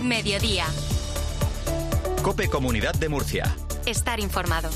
Mediodía. COPE Comunidad de Murcia. Estar informado.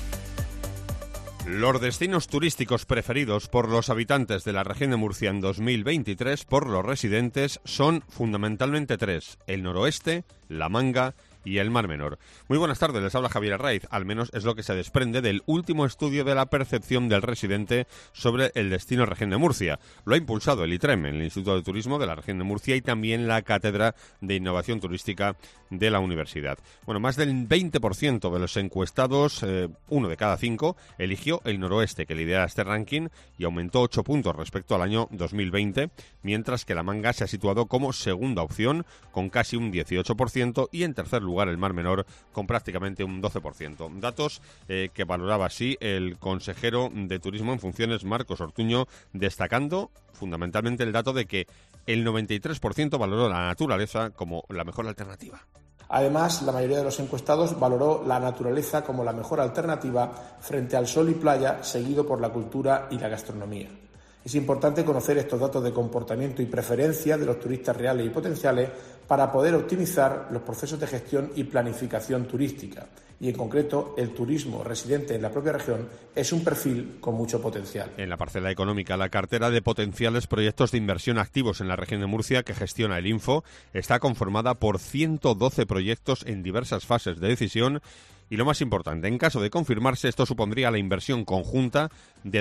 Los destinos turísticos preferidos por los habitantes de la región de Murcia en 2023 por los residentes son fundamentalmente tres: el noroeste, La Manga y el Mar Menor. Muy buenas tardes, les habla Javier Arraiz. Al menos es lo que se desprende del último estudio de la percepción del residente sobre el destino región de Murcia. Lo ha impulsado el ITREM, el Instituto de Turismo de la región de Murcia, y también la Cátedra de Innovación Turística de la Universidad. Bueno, más del 20% de los encuestados, uno de cada cinco, eligió el noroeste, que lidera este ranking, y aumentó 8 puntos respecto al año 2020, mientras que La Manga se ha situado como segunda opción, con casi un 18%, y en tercer lugar el Mar Menor, con prácticamente un 12%. Datos que valoraba así el consejero de Turismo en funciones, Marcos Ortuño, destacando fundamentalmente el dato de que el 93% valoró la naturaleza como la mejor alternativa. Además, la mayoría de los encuestados valoró la naturaleza como la mejor alternativa frente al sol y playa, seguido por la cultura y la gastronomía. Es importante conocer estos datos de comportamiento y preferencia de los turistas reales y potenciales para poder optimizar los procesos de gestión y planificación turística. Y en concreto, el turismo residente en la propia región es un perfil con mucho potencial. En la parcela económica, la cartera de potenciales proyectos de inversión activos en la región de Murcia que gestiona el Info está conformada por 112 proyectos en diversas fases de decisión. Y lo más importante, en caso de confirmarse, esto supondría la inversión conjunta de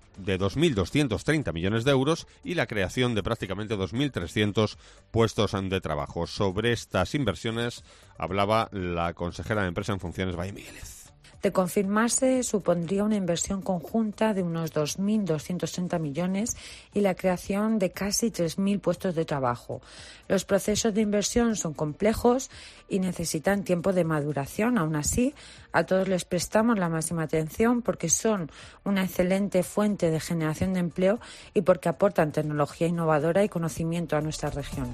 2.230 millones de euros y la creación de prácticamente 2.300 puestos de trabajo. Sobre estas inversiones hablaba la consejera de Empresa en funciones, Valle Migueles. De confirmarse, supondría una inversión conjunta de unos 2.230 millones y la creación de casi 3.000 puestos de trabajo. Los procesos de inversión son complejos y necesitan tiempo de maduración. Aún así, a todos les prestamos la máxima atención porque son una excelente fuente de generación de empleo y porque aportan tecnología innovadora y conocimiento a nuestra región.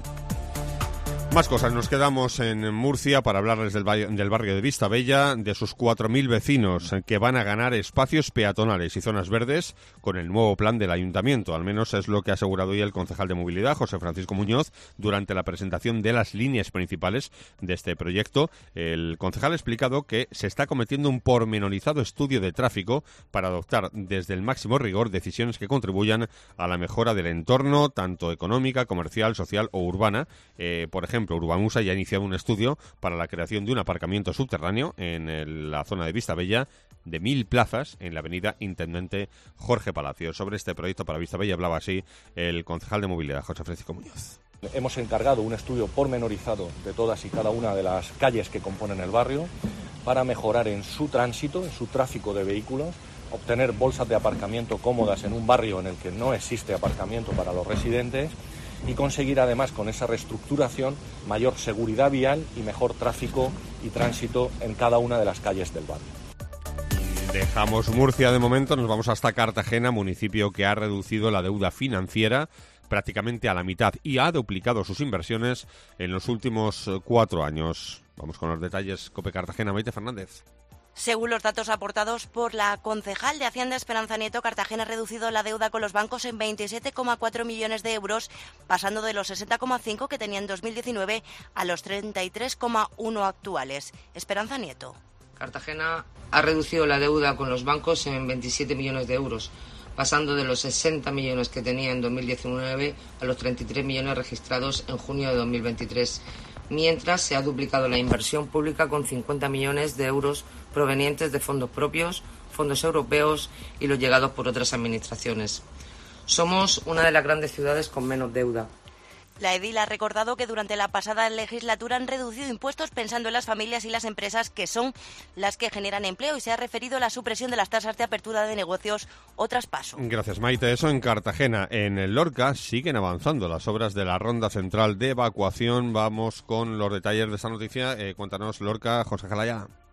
Más cosas, nos quedamos en Murcia para hablarles del barrio de Vistabella, de sus 4.000 vecinos que van a ganar espacios peatonales y zonas verdes con el nuevo plan del ayuntamiento. Al menos es lo que ha asegurado hoy el concejal de Movilidad, José Francisco Muñoz, durante la presentación de las líneas principales de este proyecto. El concejal ha explicado que se está cometiendo un pormenorizado estudio de tráfico para adoptar desde el máximo rigor decisiones que contribuyan a la mejora del entorno, tanto económica, comercial, social o urbana. Por ejemplo, Urbamusa ya ha iniciado un estudio para la creación de un aparcamiento subterráneo en la zona de Vistabella de 1.000 plazas en la avenida Intendente Jorge Palacio. Sobre este proyecto para Vistabella hablaba así el concejal de Movilidad, José Francisco Muñoz. Hemos encargado un estudio pormenorizado de todas y cada una de las calles que componen el barrio para mejorar en su tránsito, en su tráfico de vehículos, obtener bolsas de aparcamiento cómodas en un barrio en el que no existe aparcamiento para los residentes y conseguir además con esa reestructuración mayor seguridad vial y mejor tráfico y tránsito en cada una de las calles del barrio. Dejamos Murcia de momento, nos vamos hasta Cartagena, municipio que ha reducido la deuda financiera prácticamente a la mitad y ha duplicado sus inversiones en los últimos 4 años. Vamos con los detalles. COPE Cartagena, Maite Fernández. Según los datos aportados por la concejal de Hacienda Esperanza Nieto, Cartagena ha reducido la deuda con los bancos en 27,4 millones de euros, pasando de los 60,5 que tenía en 2019 a los 33,1 actuales. Esperanza Nieto. Cartagena ha reducido la deuda con los bancos en 27 millones de euros, pasando de los 60 millones que tenía en 2019 a los 33 millones registrados en junio de 2023. Mientras se ha duplicado la inversión pública con 50 millones de euros provenientes de fondos propios, fondos europeos y los llegados por otras administraciones. Somos una de las grandes ciudades con menos deuda. La edil ha recordado que durante la pasada legislatura han reducido impuestos pensando en las familias y las empresas que son las que generan empleo y se ha referido a la supresión de las tasas de apertura de negocios o traspaso. Gracias, Maite. Eso en Cartagena. En el Lorca siguen avanzando las obras de la ronda central de evacuación. Vamos con los detalles de esta noticia. Cuéntanos, Lorca, José Jalaya.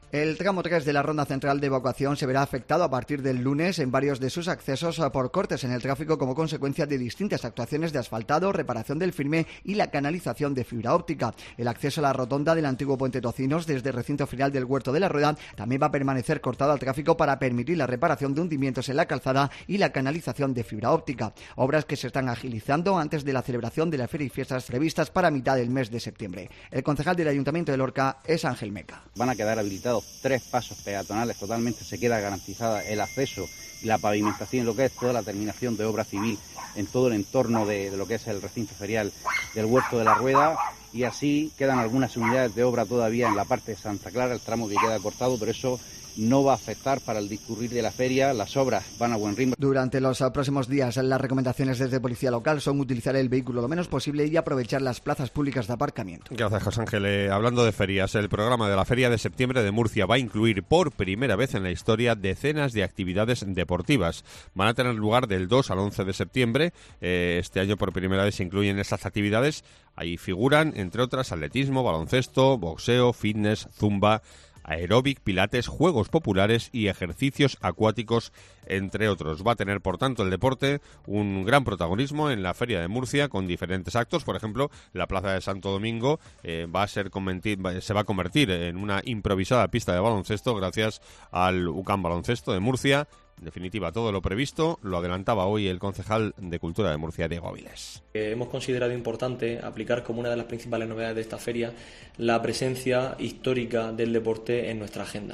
El tramo 3 de la ronda central de evacuación se verá afectado a partir del lunes en varios de sus accesos por cortes en el tráfico como consecuencia de distintas actuaciones de asfaltado, reparación del firme y la canalización de fibra óptica. El acceso a la rotonda del antiguo puente Tocinos desde el recinto final del Huerto de la Rueda también va a permanecer cortado al tráfico para permitir la reparación de hundimientos en la calzada y la canalización de fibra óptica. Obras que se están agilizando antes de la celebración de la feria y fiestas previstas para mitad del mes de septiembre. El concejal del Ayuntamiento de Lorca es Ángel Meca. Van a quedar habilitados 3 pasos peatonales totalmente, se queda garantizada el acceso y la pavimentación, lo que es toda la terminación de obra civil en todo el entorno de lo que es el recinto ferial del Huerto de la Rueda, y así quedan algunas unidades de obra todavía en la parte de Santa Clara, el tramo que queda cortado, pero eso no va a afectar para el discurrir de la feria, las obras van a buen ritmo. Durante los próximos días, las recomendaciones desde Policía Local son utilizar el vehículo lo menos posible y aprovechar las plazas públicas de aparcamiento. Gracias, José Ángel. Hablando de ferias, el programa de la Feria de Septiembre de Murcia va a incluir por primera vez en la historia decenas de actividades deportivas. Van a tener lugar del 2 al 11 de septiembre. Este año por primera vez se incluyen estas actividades. Ahí figuran, entre otras, atletismo, baloncesto, boxeo, fitness, zumba, aeróbic, pilates, juegos populares y ejercicios acuáticos, entre otros. Va a tener, por tanto, el deporte un gran protagonismo en la Feria de Murcia con diferentes actos. Por ejemplo, la Plaza de Santo Domingo se va a convertir en una improvisada pista de baloncesto gracias al UCAM Baloncesto de Murcia. En definitiva, todo lo previsto lo adelantaba hoy el concejal de Cultura de Murcia, Diego Avilés. Hemos considerado importante aplicar como una de las principales novedades de esta feria la presencia histórica del deporte en nuestra agenda.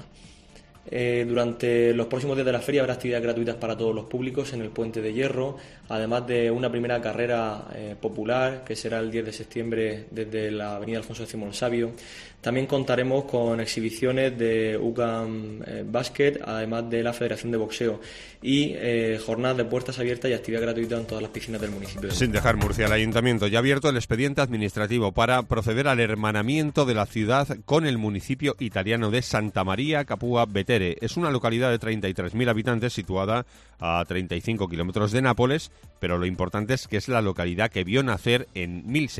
Durante los próximos días de la feria habrá actividades gratuitas para todos los públicos en el Puente de Hierro, además de una primera carrera popular que será el 10 de septiembre desde la avenida Alfonso X el Sabio. También contaremos con exhibiciones de UCAM Basket, además de la Federación de Boxeo, y jornadas de puertas abiertas y actividad gratuita en todas las piscinas del municipio. Sin dejar Murcia, el Ayuntamiento ya ha abierto el expediente administrativo para proceder al hermanamiento de la ciudad con el municipio italiano de Santa María Capua Vetere. Es una localidad de 33.000 habitantes situada a 35 kilómetros de Nápoles, pero lo importante es que es la localidad que vio nacer en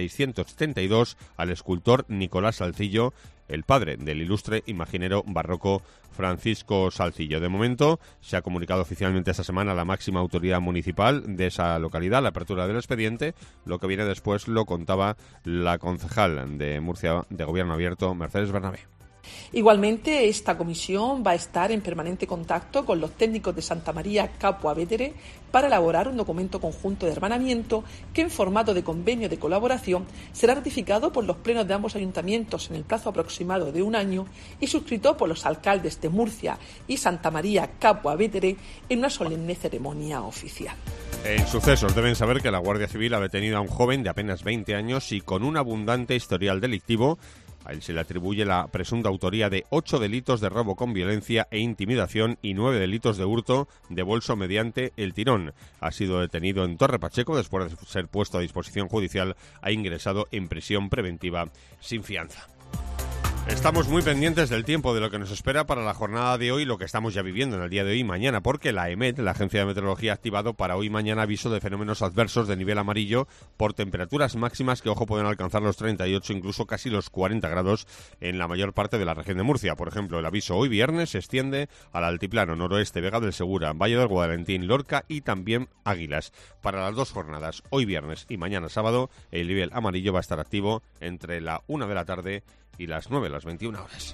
1672 al escultor Nicolás Salcillo, el padre del ilustre imaginero barroco Francisco Salcillo. De momento, se ha comunicado oficialmente esta semana a la máxima autoridad municipal de esa localidad la apertura del expediente. Lo que viene después lo contaba la concejal de Murcia de Gobierno Abierto, Mercedes Bernabé. Igualmente, esta comisión va a estar en permanente contacto con los técnicos de Santa María Capua Vetere para elaborar un documento conjunto de hermanamiento que, en formato de convenio de colaboración, será ratificado por los plenos de ambos ayuntamientos en el plazo aproximado de 1 año y suscrito por los alcaldes de Murcia y Santa María Capua Vetere en una solemne ceremonia oficial. En sucesos deben saber que la Guardia Civil ha detenido a un joven de apenas 20 años y con un abundante historial delictivo. A él se le atribuye la presunta autoría de 8 delitos de robo con violencia e intimidación y 9 delitos de hurto de bolso mediante el tirón. Ha sido detenido en Torre Pacheco después de ser puesto a disposición judicial. Ha ingresado en prisión preventiva sin fianza. Estamos muy pendientes del tiempo, de lo que nos espera para la jornada de hoy, lo que estamos ya viviendo en el día de hoy y mañana, porque la EMET, la Agencia de Meteorología, ha activado para hoy y mañana aviso de fenómenos adversos de nivel amarillo por temperaturas máximas que, ojo, pueden alcanzar los 38, incluso casi los 40 grados en la mayor parte de la región de Murcia. Por ejemplo, el aviso hoy viernes se extiende al altiplano noroeste, Vega del Segura, Valle del Guadalentín, Lorca y también Águilas. Para las 2 jornadas, hoy viernes y mañana sábado, el nivel amarillo va a estar activo entre la 1 de la tarde y las 9, las 21 horas.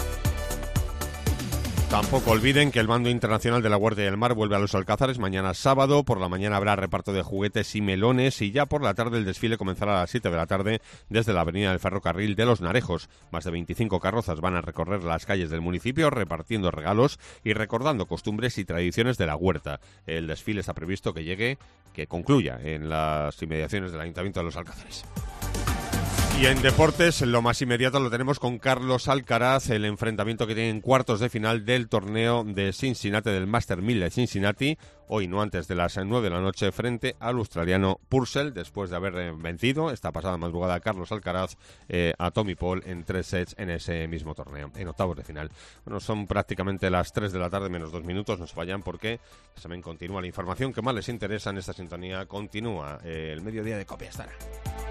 Tampoco olviden que el Bando Internacional de la Guardia del Mar vuelve a los Alcázares mañana sábado. Por la mañana habrá reparto de juguetes y melones y ya por la tarde el desfile comenzará a las 7 de la tarde desde la avenida del Ferrocarril de Los Narejos. Más de 25 carrozas van a recorrer las calles del municipio repartiendo regalos y recordando costumbres y tradiciones de la huerta. El desfile está previsto que concluya en las inmediaciones del Ayuntamiento de los Alcázares. Y en deportes, lo más inmediato lo tenemos con Carlos Alcaraz, el enfrentamiento que tiene en cuartos de final del torneo de Cincinnati, del Master 1000 de Cincinnati, hoy no antes de las 9 de la noche frente al australiano Purcell, después de haber vencido esta pasada madrugada Carlos Alcaraz a Tommy Paul en 3 sets en ese mismo torneo, en octavos de final. Bueno, son prácticamente las 3 de la tarde menos 2 minutos, no se vayan porque también continúa la información que más les interesa en esta sintonía, continúa el mediodía de COPE. Hasta ahora.